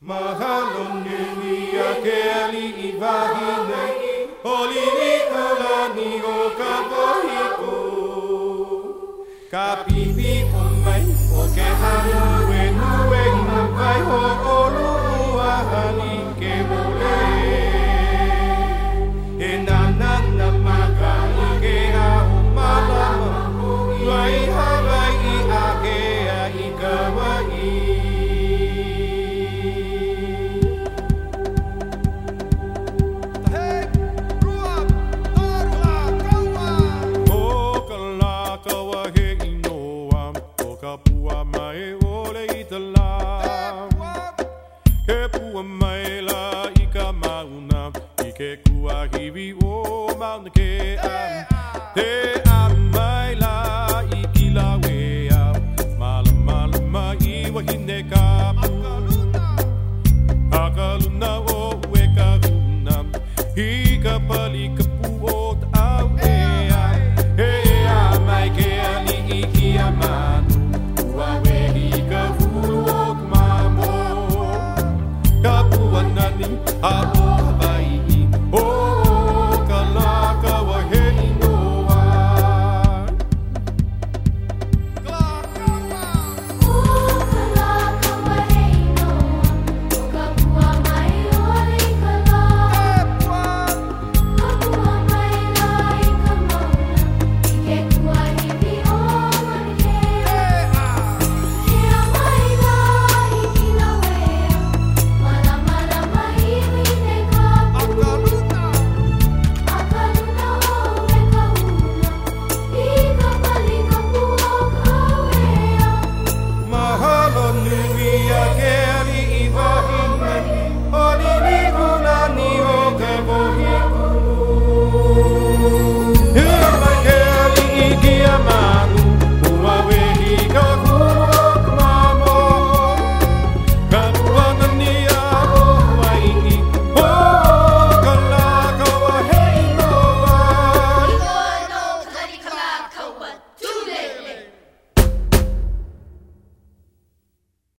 Mahalon ni akeli ibahine Olini kalani o kapohiku Kapipi umay o kehanu Wenue inamay ho olu uahani kemule Enanan na makani kea umalama Wai habai I akea ikawai Pua mai ole itala Ke pua mai la ika mauna Ike kua hivi o mauna ke am Te am mai la ikila wea Mala mala mai wahine ka Akaluna o weka huna Ika pali ka pu o ta au ea Ea mai ke ali iki amanu Kapuan nani